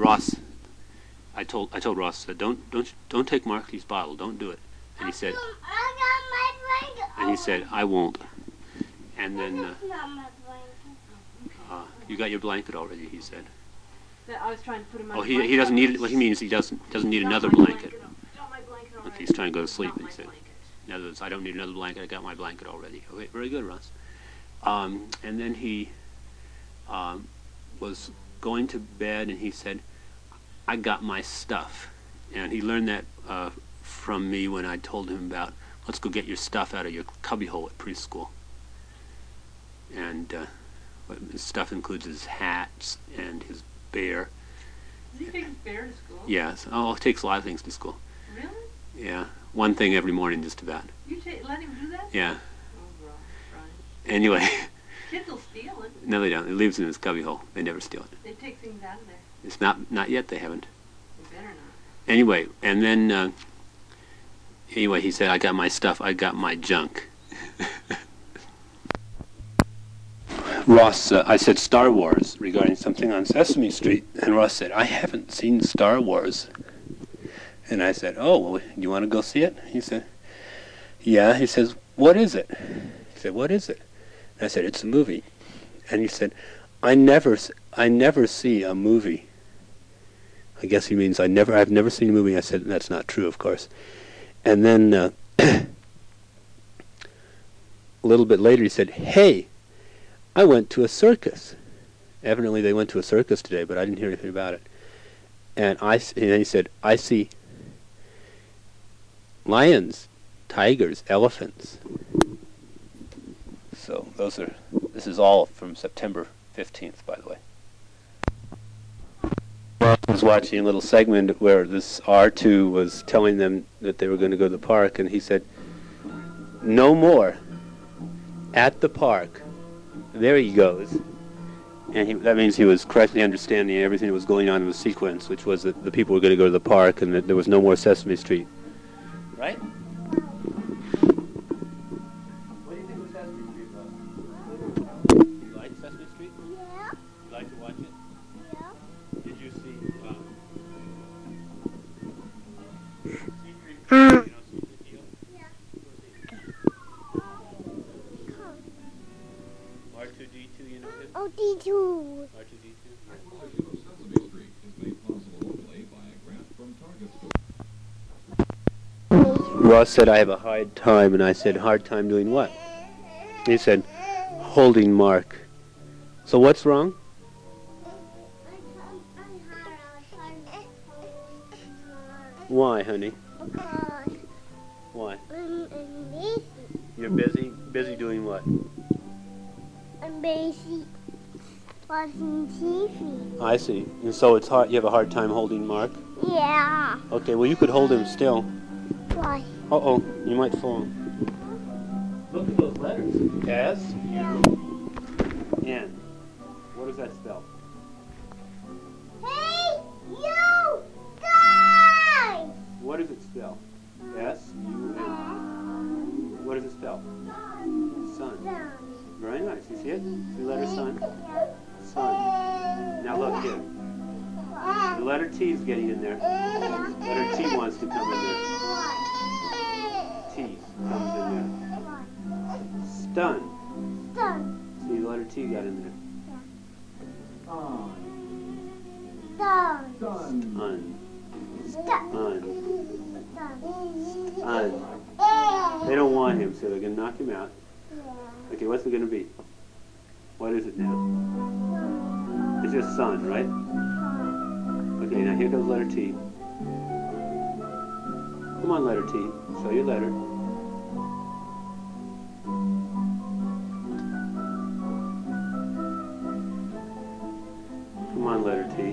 Ross, I told Ross, don't take Marky's bottle. Don't do it. And he said, I got my blanket. and he said, I won't. And then That's not my blanket. you got your blanket already, he said. I was trying to put him on. Oh, he doesn't need it. What he means, he doesn't need another blanket. Okay, he's trying to go to sleep. He said, in other words, I don't need another blanket. I got my blanket already. Okay, very good, Ross. And then he was going to bed, and he said, I got my stuff. And he learned that from me when I told him about, let's go get your stuff out of your cubbyhole at preschool. And his stuff includes his hats and his bear. Does he take his bear to school? Yes. Oh, he takes a lot of things to school. Really? Yeah. One thing every morning, just about. You let him do that? Yeah. Oh, Brian. Anyway. Kids will steal it. No, they don't. It lives in his cubbyhole. They never steal it. They take things out of there. It's not yet. They haven't. They better not. Anyway, and then anyway, he said, I got my stuff. I got my junk. Ross, I said Star Wars regarding something on Sesame Street, and Ross said, I haven't seen Star Wars. And I said, oh, well, you want to go see it? He said, yeah. He says, what is it? He said, what is it? And I said, it's a movie. And he said, I never see a movie. I guess he means I've never seen a movie. I said, that's not true, of course. And then a little bit later he said, hey, I went to a circus. Evidently they went to a circus today, but I didn't hear anything about it. And then he said, I see lions, tigers, elephants. So this is all from September 15th, by the way. I was watching a little segment where this R2 was telling them that they were going to go to the park, and he said, no more at the park. There he goes. And that means he was correctly understanding everything that was going on in the sequence, which was that the people were going to go to the park and that there was no more Sesame Street. Right? What do you think of Sesame Street, Bob? You like Sesame Street? Yeah. You like to watch it? Yeah. Did you see R2-D2, you know him? Oh, D2. R2-D2? Sesame Street is made possible only by a grant from Target Store. Ross said, I have a hard time, and I said, hard time doing what? He said, holding Mark. So what's wrong? Why, honey? Because Why? I'm busy. You're busy? Busy doing what? I'm busy watching TV. I see. And so it's hard. You have a hard time holding Mark? Yeah. Okay, well, you could hold him still. Why? Uh-oh, you might fall. Look at those letters. S, U, N. What does that spell? Hey, you guys! What does it spell? S, U, N. What does it spell? Sun. Very nice. You see it? See the letter sun? Sun. Now look here. The letter T is getting in there. Letter T wants to come in there. T comes in there. Stun. Sun. See, the letter T got in there. Sun. Un. Sun. Un. They don't want him, so they're going to knock him out. Okay, what's it going to be? What is it now? It's just sun, right? Okay, now here goes letter T. Come on, letter T. Show your letter. Come on, letter T.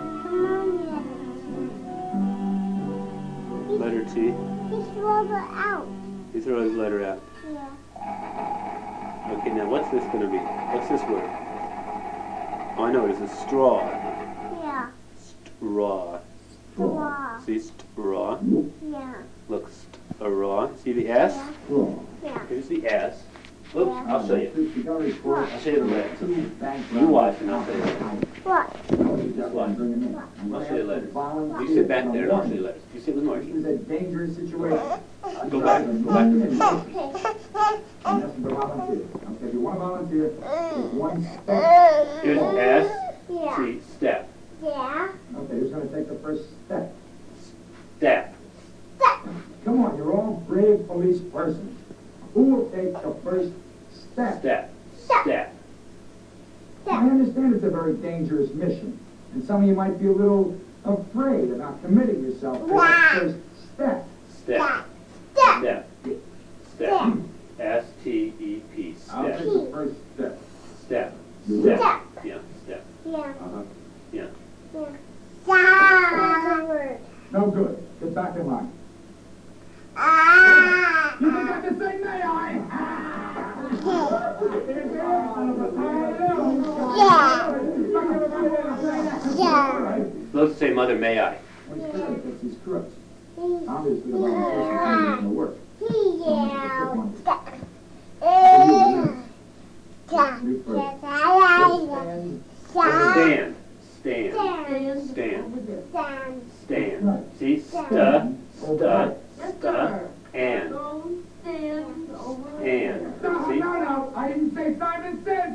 Letter T. He threw it out. You throw his letter out. Yeah. Okay, now what's this going to be? What's this word? Oh, I know it is a straw. Yeah. Straw. Straw. See, straw. Yeah. Look, straw. See the S? Yeah. Here's the S. Oops, Yeah. I'll show you. I'll show you the letters. You watch and I'll show you. What? Just watch. what? Bring him in. I'll show you letters. Volunteer You sit back and there and I'll show you warn letters. You sit with This Marcy. is a dangerous situation. Go back. Go back. And that's the volunteer. Okay, if you want to volunteer, take one step. Here's S, Yeah. T, step. Yeah. Okay, who's going to take the first step? Step. Come on, you're all brave police persons. Who will take the first step? Step. Step. I understand it's a very dangerous mission, and some of you might be a little afraid about committing yourself to that first step. Step. Step. Step. Step. S-T-E-P. I'll Step. take the first step. Step. You will. Step. Yeah, step. Yeah. Uh-huh. Yeah. Yeah. No good. Get back in line. Ah. You forgot to say, may I? Yeah. Let's say, Mother, may I? Well, he's good because he's crooks. Obviously, the wrong person isn't going to work. You first. Stand. Stand. Stand. Stand. Stand. Stand. See? Stu. And. And. See? No, I didn't say Simon Says.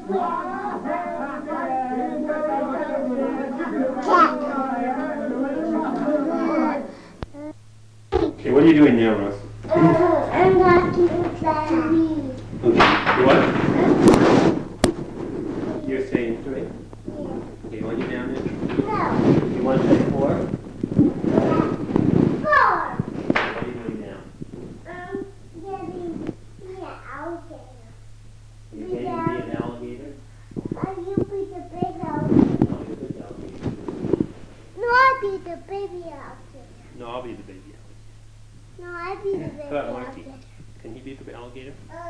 Okay, what are you doing now, Ross? I'm not playing. Okay. What? You're saying 3? Okay, you want you down there? No. You want to say 4? 4. What are you doing now? Getting the alligator. You getting to be an alligator? You be the big alligator. No, you're a good alligator. No, I'll be the baby alligator. No, I'll be the baby alligator. No, I'll be the baby How about Marky? alligator. Can he be the alligator?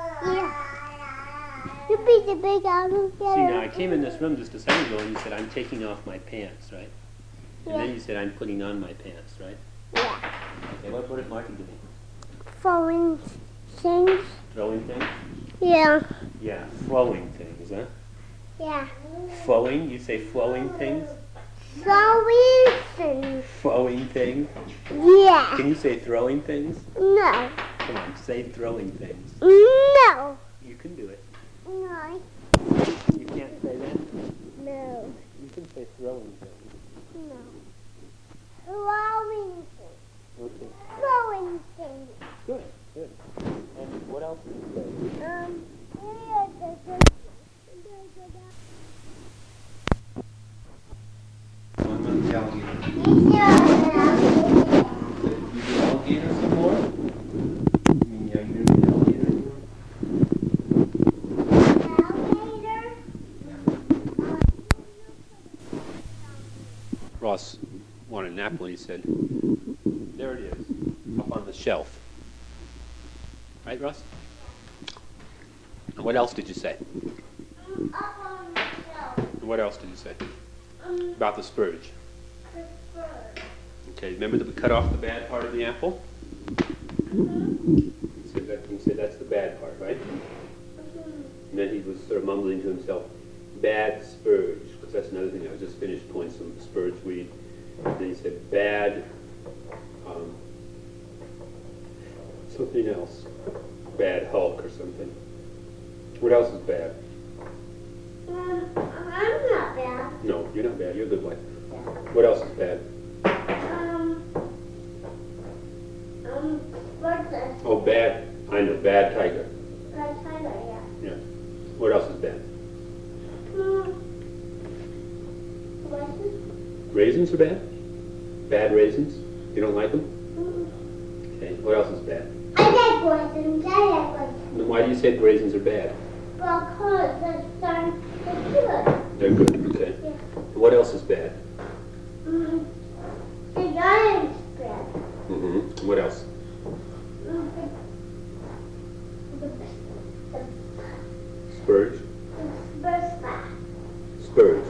Yeah. You be the big alligator. See, now I came in this room just a second ago and you said, I'm taking off my pants, right? And then you said, I'm putting on my pants, right? Yeah. Okay, what is Marky doing? Throwing things. Throwing things? Yeah. Yeah, flowing things, huh? Yeah. Flowing? You say flowing things? Throwing things. Flowing things? Yeah. Can you say throwing things? No. Come on, say throwing things. No. You can do it. No. You can't say that? No. You can say throwing things. No. Throwing things. Okay, Throwing things. good, good. And what else do you say? I'm on the alligator. You do alligator some more? You mean you're going to be alligator anymore? Ross wanted an apple, he said, there it is, up on the shelf. Right, Ross? And what else did you say? What else did you say? About the spurge. Okay, remember that we cut off the bad part of the apple? You say that's the bad part, right? And then he was sort of mumbling to himself, bad spurge, because that's another thing. I just finished pulling some spurge weed. And then he said bad, something else. Bad Hulk or something. What else is bad? I'm not bad. No, you're not bad. You're a good wife. What else is bad? Birthday. Oh, bad. I know. Bad tiger. Like Tyler, yeah. Yeah. What else is bad? Raisins are bad? Bad raisins? You don't like them? Okay. What else is bad? I like raisins. I like raisins. Then why do you say raisins are bad? Because they're good. They're good. Okay. Yeah. What else is bad? The giant's bread. Mm-hmm. What else? Spurge? Spurge.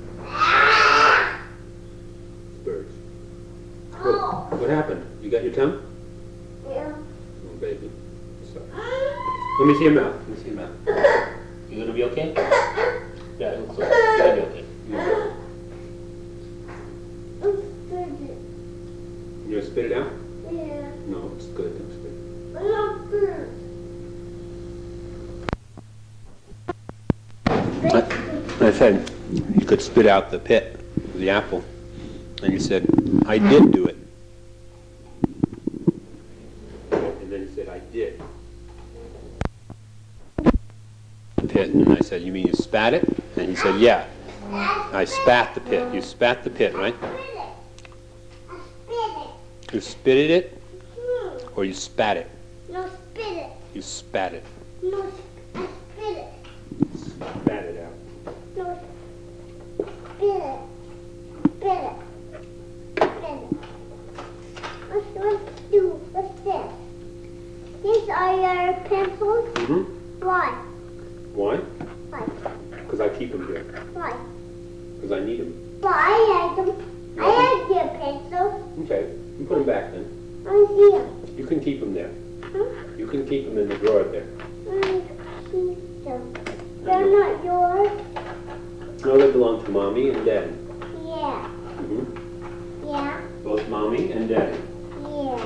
Spurge. What happened? You got your tongue? Yeah. Oh, baby. Sorry. Let me see your mouth. Let me see your mouth. You gonna be okay? Yeah, it looks like you're gonna be okay. spit it out? Yeah. No, it's good. Don't spit it. I love food. I said, you could spit out the pit of the apple. And you said, I did do it. And then you said, I did. The pit. And I said, you mean you spat it? And he said, yeah. I spat the pit. You spat the pit, right? I spit it. You spitted it Hmm. or you spat it? No, spit it. You spat it. No, I spit it. Spat it out. No, spit it. Spit it. Spit it. Let's do. What's this? These are your pencils. Mm-hmm. Why? Why? Why? Because I keep them here. Why? Because I need them. But I like them. I like your pencils. Okay. You put them back then. I see them. You can keep them there. Hmm? You can keep them in the drawer there. I see them. They're not yours. No, they belong to Mommy and Daddy. Yeah. Mm-hmm. Yeah. Both Mommy and Daddy. Yeah.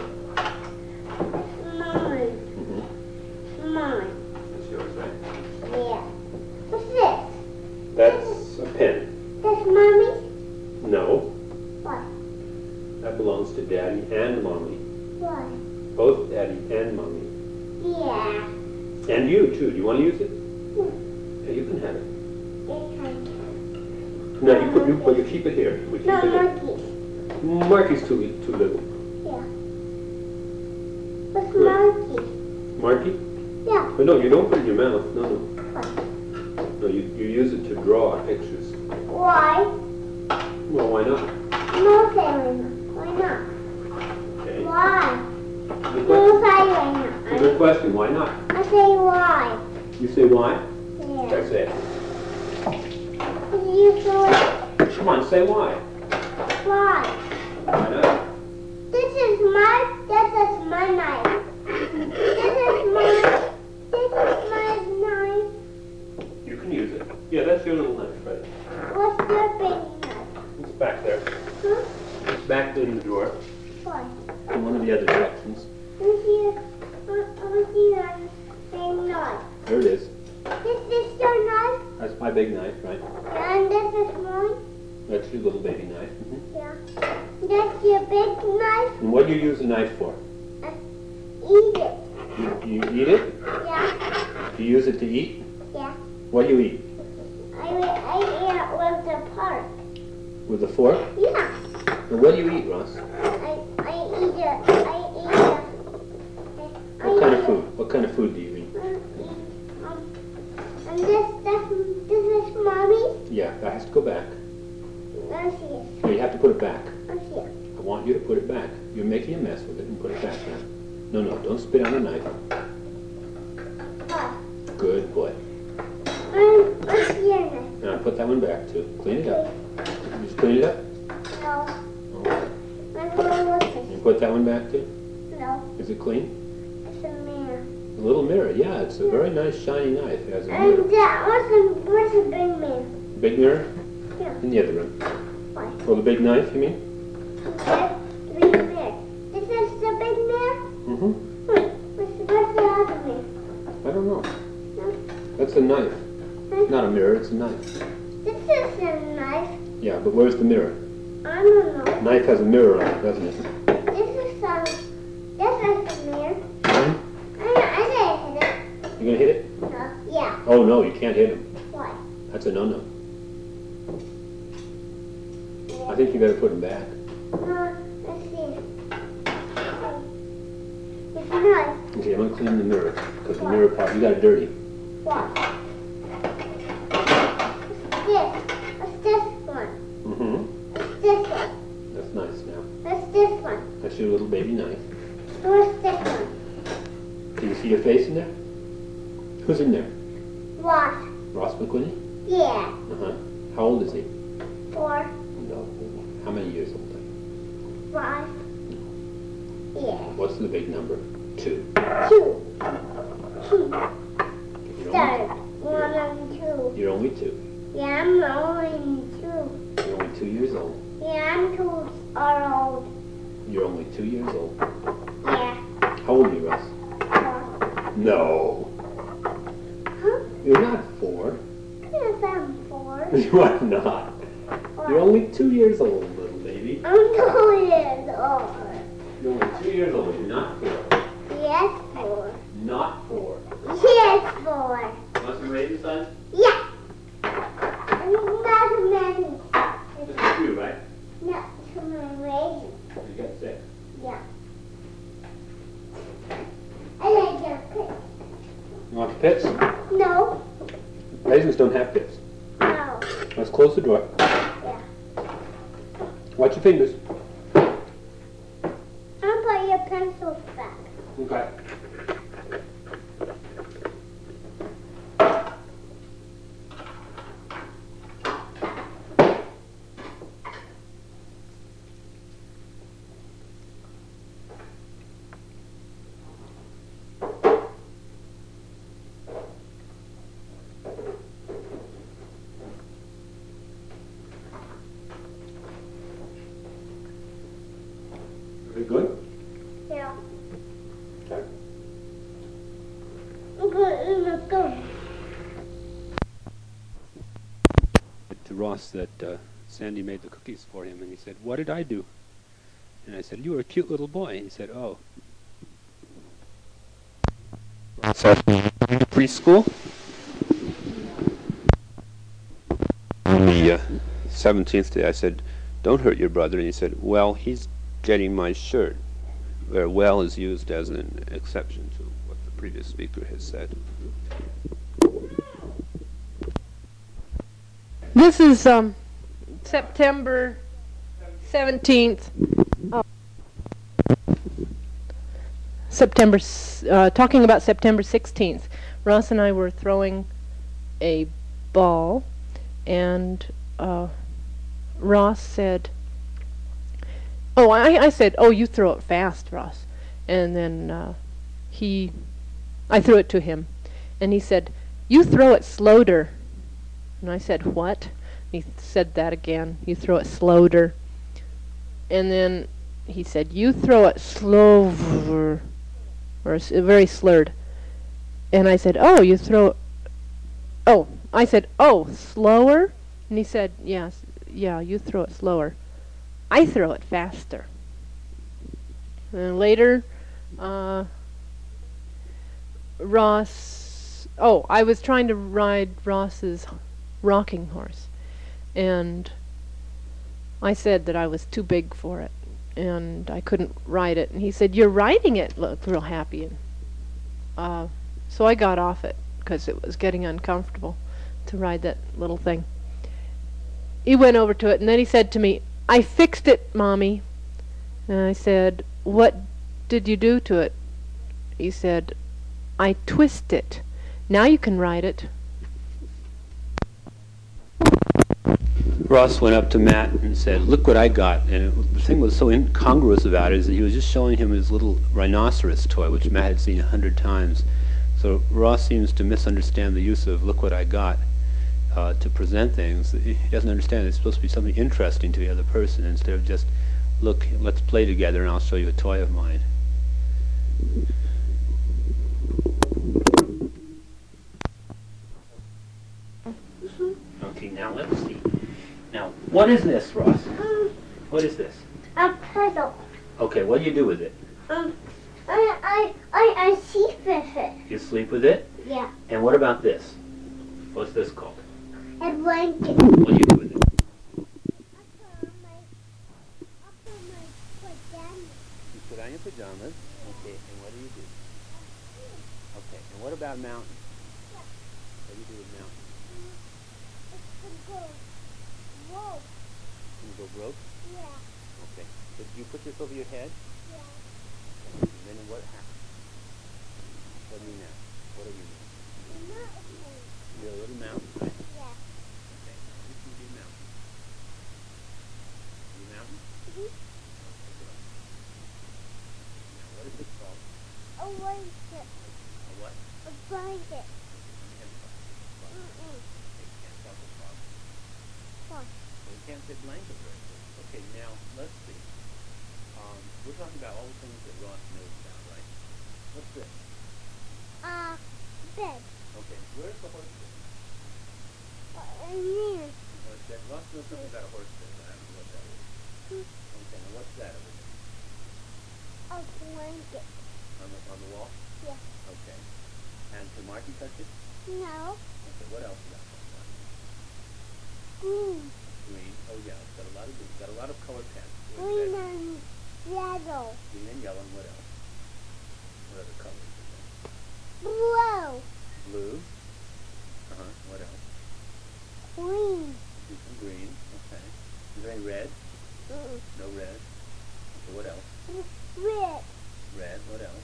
Mine. Mm-hmm. Mine. That's yours, right? Yeah. What's this? That's a pen. That's Mommy's? No, What? that belongs to Daddy and Mommy. What? Both Daddy and Mommy. Yeah. And you, too. Do you want to use it? Hmm. Yeah, you can have it. It's like No, you keep it here. We keep no it here. monkey. Marky's too little. Yeah. What's monkey? Marky? Yeah. But no, you don't put it in your mouth. No, no. What? No, you use it to draw pictures. Why? Well, why not? No say why not? Okay. Why? Good No question. say why not. Good question. Why not? I say why. You say why? Yeah. That's it. You say Come on, say why. why? Why not? This is my knife. This is my knife. You can use it. Yeah, that's your little knife, right? What's your big knife? It's back there. Huh? It's back in the drawer. Why? In one of the other directions. I'm here on big knife. There it is. This is your knife, That's my big knife, right? and this is mine. That's your little baby knife. Mm-hmm. Yeah. That's your big knife. And what do you use the knife for? Eat it. You eat it? Yeah. You use it to eat? Yeah. What do you eat? I eat it with the pork. With a fork? Yeah. And what do you eat, Ross? I eat it. I eat it. What kind of food? What kind of food do you eat? And this is Mommy. Yeah, that has to go back. I see it. No, you have to put it back. I see it. I want you to put it back. You're making a mess with it and put it back now. No, no, don't spit on the knife. What? Good boy. I see it. Now put that one back too. Clean it up. Just clean it up. No. Okay. I don't know what You this. put that one back too. No. Is it clean? It's a mirror. A little mirror. Yeah, it's a very nice shiny knife. It has a mirror. And what's a big mirror? Big mirror? Yeah. In the other room. Why? Oh, the big knife, you mean? The big mirror. This is the big mirror? Mm-hmm. What's the other mirror? I don't know. No. That's a knife. Huh? Not a mirror, it's a knife. This is a knife. Yeah, but where's the mirror? I don't know. Knife has a mirror on it, doesn't it? This is a mirror. Hmm? I didn't hit it. You gonna hit it? No. Yeah. Oh no, you can't hit him. Why? That's a no-no. I think you better put him back. Let's see. It's a knife. Okay, I'm gonna clean the mirror because the mirror part you got it dirty. What? What's this one? Mm-hmm. What's this one? That's nice now. What's this one? That's your little baby knife. What's this one? Can you see your face in there? Who's in there? What? Ross McQuinney? Yeah. Uh-huh. How old is he? 4, No. How many years old? 5. Yeah. What's the big number? 2. 2. 2. You're Start. only, 1 and 2. you're only 2. Yeah, I'm only 2. You're only 2 years old. Yeah, I'm 2 are old. You're only 2 years old. Yeah. How old are you, Russ? 4. No. Huh? You're not 4. Yes, I'm 4. You are not. You're only 2 years old, little baby. I'm 2 years old. You're only 2 years old. You're not 4. Yes, 4. Not 4. Yes, 4. Want some raisins, son? Yeah. Not many. Just a few, right? Not too many raisins. You got 6. Yeah. I like the pit. You want the pits? No. Raisins don't have pits. No. Let's close the door. Yeah. Watch your fingers. I'll put your pencils back. Okay. Very good. Yeah. Okay. Let's go. To Ross that Sandy made the cookies for him, and he said, "What did I do?" And I said, "You were a cute little boy." He said, "Oh." Ross asked me, "Going to preschool?" On the 17th day, I said, "Don't hurt your brother." And he said, "Well, he's getting my shirt," where "well" is used as an exception to what the previous speaker has said. This is September 17th. Talking about September 16th. Ross and I were throwing a ball, and Ross said, "Oh, I said, oh, you throw it fast, Ross." And then I threw it to him, and he said, "You throw it slower." And I said, "What?" He said that again. "You throw it slower." And then he said, "You throw it slower," or very slurred. And I said, "Oh, you throw it." Oh, I said, "Oh, slower?" And he said, "Yes, yeah, you throw it slower. I throw it faster." And later, Ross. Oh, I was trying to ride Ross's rocking horse, and I said that I was too big for it and I couldn't ride it, and he said, "You're riding it, look real happy." And so I got off it because it was getting uncomfortable to ride that little thing. He went over to it, and then he said to me, "I fixed it, Mommy." And I said, "What did you do to it?" He said, "I twist it. Now you can ride it." Ross went up to Matt and said, "Look what I got." And the thing was so incongruous about it is that he was just showing him his little rhinoceros toy, which Matt had seen 100 times. So Ross seems to misunderstand the use of "look what I got" to present things. He doesn't understand it's supposed to be something interesting to the other person instead of just, "Look, let's play together and I'll show you a toy of mine." Okay, now let's see. Now, what is this, Ross? What is this? A puzzle. Okay, what do you do with it? I sleep with it. You sleep with it? Yeah. And what about this? What's this called? A blanket. What do you do with it? You put on your pajamas. Okay, and what do you do? Okay, and what about mountains? What do you do with mountains? Whoa. Can you go broke? Yeah. Okay. So do you put this over your head? Yeah. And then what happens? What do you now? What do you mean? You're a little mountain, right? Yeah. Okay. You can be a mountain. You a mountain? Mhm. Okay, good. Now, what is this called? A blanket. A what? A blanket. So you can't say blanket very good. Okay, now let's see. We're talking about all the things that Ross knows about, right? What's this? Bed. Okay, where's the horse bed? Here. Horse bed. Ross knows something about a horse bed, but I don't know what that is. Okay, now what's that over there? A blanket. On the wall? Yeah. Okay. And can Marky touch it? No. Okay, what else is that one? Green. Green. Oh yeah, it's got a lot of green. It's got a lot of color pens. Green and yellow. Green and yellow, and what else? What other colors is there? Blue. Blue. Uh-huh. What else? Green. Do some green. Okay. Is there any red? No red. Okay, what else? Red. Red. What else?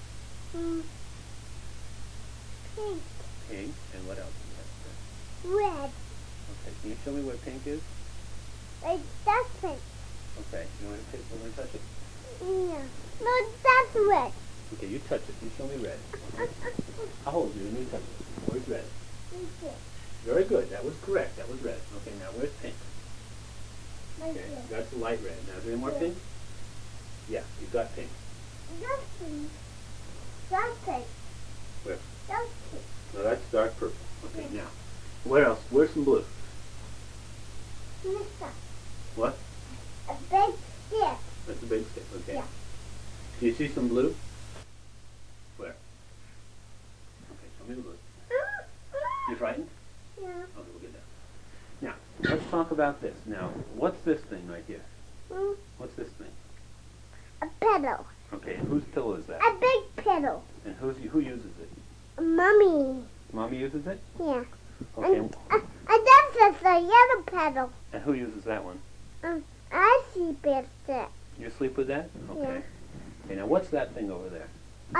Pink. Pink. And what else do we have there? Red. Okay, can you show me where pink is? Like that's pink. Okay, you want to touch it? Yeah. No, that's red. Okay, you touch it. You show me red. I'll hold you and you touch it. Where's red? Very good. That was correct. That was red. Okay, now where's pink? Okay, that's the light red. Now, is there any more pink? Yeah, you've got pink. That's pink. That's pink. Where? That's pink. No, that's dark purple. Okay, now, where else? Where's some blue? Mister. What? A big stick. That's a big stick. Okay. Yeah. Do you see some blue? Where? Okay, show me the blue. You frightened? Yeah. Okay, we'll get that. Now, let's talk about this. Now, what's this thing right here? What's this thing? A pillow. Okay, and whose pillow is that? A big pillow. And who uses it? Mommy. Mommy uses it? Yeah. Okay, And that's just a yellow pillow. and who uses that one? I see it. You sleep with that? Okay. Yeah. Okay, now what's that thing over there?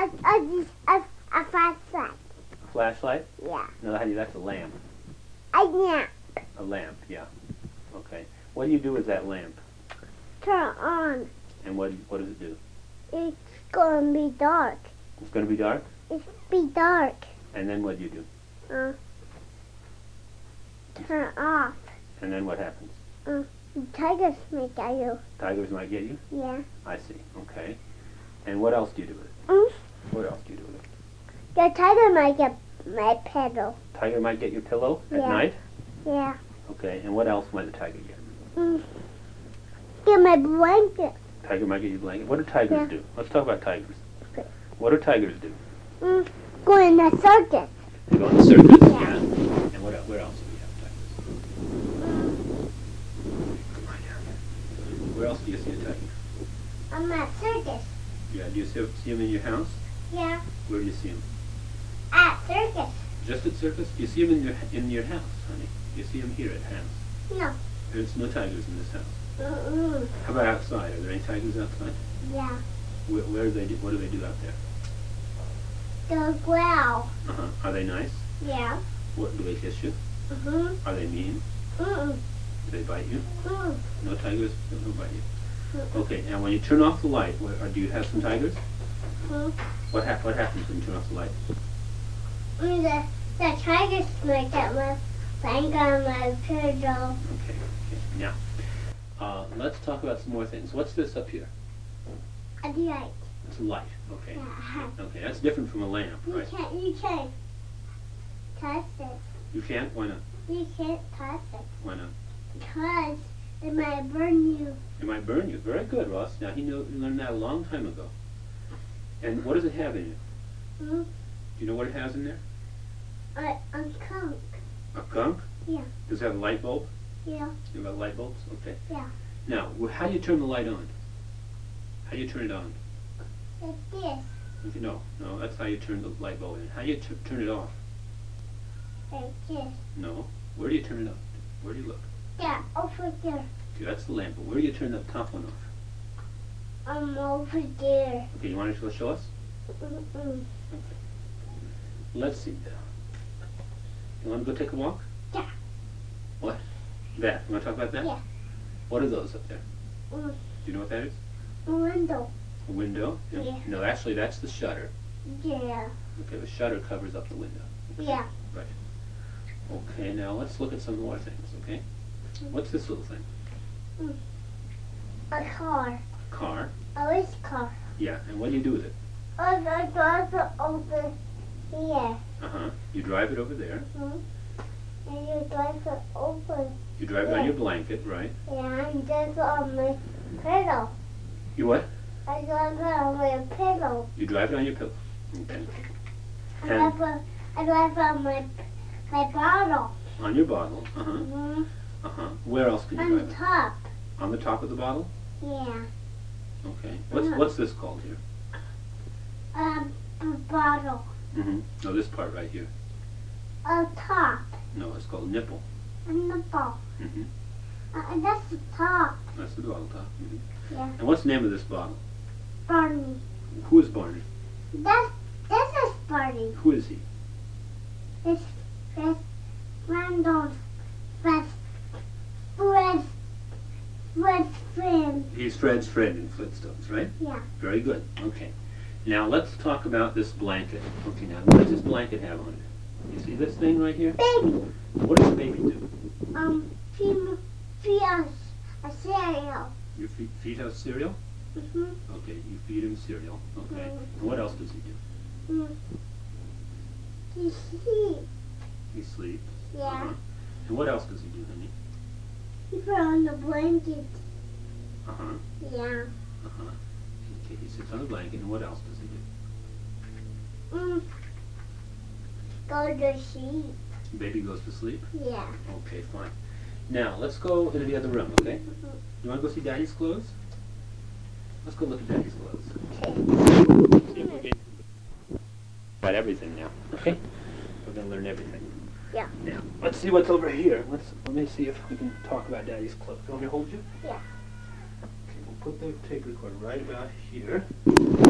A flashlight. A flashlight? Yeah. No, honey, that's a lamp. Yeah. A lamp, yeah. Okay. What do you do with that lamp? Turn on. And what does it do? It's gonna be dark. It's going to be dark? It's be dark. And then what do you do? Turn off. And then what happens? The tigers make at you. Tigers might get you? Yeah. I see. Okay. And what else do you do with it? What else do you do with it? The tiger might get my pillow. Tiger might get your pillow at Yeah. night? Yeah. Okay. And what else might the tiger get? Get my blanket. Tiger might get your blanket. What do tigers Yeah. do? Let's talk about tigers. Okay. What do tigers do? Go in the circus. They go on the circus. Yeah. And where else do we have tigers? Come on down. Where else do you see a tiger? I'm at circus. Yeah. Do you see them in your house? Yeah. Where do you see them? At circus. Just at circus? Do you see them in your house, honey? Do you see them here at house? No. There's no tigers in this house. How about outside? Are there any tigers outside? Yeah. Where do they do? What do they do out there? The growl. Are they nice? Yeah. What do they kiss you? Are they mean? Do they bite you? No tigers don't bite you. Okay. Now, when you turn off the light, do you have some tigers? What happens when you turn off the light? The tigers might get my blanket on my pillow. Okay. Now, let's talk about some more things. What's this up here? A light. It's a light. Okay. Yeah. Okay. That's different from a lamp, right? You can't touch it. You can't? Why not? You can't touch it. Why not? Because it might burn you. It might burn you. Very good, Ross. Now, he learned that a long time ago. And what does it have in it? Do you know what it has in there? A conch. A conch? Yeah. Does it have a light bulb? Yeah. You have light bulbs? Okay. Yeah. Now, how do you turn the light on? How do you turn it on? Like this. Okay, no, that's how you turn the light bulb in. How do you turn it off? Like this. No. Where do you turn it off? Where do you look? Yeah, over there. Okay, that's the lamp. But where do you turn the top one off? Over there. Okay, you want to show us? Let's see. You want to go take a walk? Yeah. What? That. You want to talk about that? Yeah. What are those up there? Do you know what that is? Window. A window? Yeah. No, actually, that's the shutter. Yeah. Okay, the shutter covers up the window. Yeah. Right. Okay, now let's look at some more things, okay? What's this little thing? A car. Car. A race car. Yeah, and what do you do with it? I drive it over here. Uh-huh. You drive it over there. Hmm? And you drive it over. You drive it on your blanket, right? Yeah, and drive it on my pillow. You what? I drive it on my pillow. You drive it on your pillow. Okay. I And drive it on my bottle. on your bottle. Uh-huh. Hmm? Uh-huh. Where else can you On drive the it? top. On the top of the bottle? Yeah. Okay. Uh-huh. What's this called here? The bottle. Mm-hmm. No, this part right here. Top. No, it's called nipple. And the ball. Mm-hmm. And that's the top. That's the bottle top. Mm-hmm. Yeah. And what's the name of this bottle? Barney. Who is Barney? This is Barney. Who is he? This Randall's best friend. He's Fred's friend in Flintstones, right? Yeah. Very good. Okay. Now let's talk about this blanket. Okay, now what does this blanket have on it? You see this thing right here? Baby. What does the baby do? Feed us a cereal. You feed us cereal? Mm-hmm. Okay, you feed him cereal. Okay. And what else does he do? He sleep. He sleeps. Yeah. Uh-huh. And what else does he do, honey? He put on the blanket. Uh-huh. Yeah. Uh-huh. Okay, he sits on the blanket, and what else does he do? Go to sleep. Baby goes to sleep? Yeah. Okay, fine. Now, let's go into the other room, okay? You want to go see Daddy's clothes? Let's go look at Daddy's clothes. See if we can... Got everything now, okay? We're going to learn everything. Yeah. Now, let's see what's over here. Let me see if we can talk about Daddy's clothes. You want me to hold you? Yeah. Okay, we'll put the tape recorder right about here.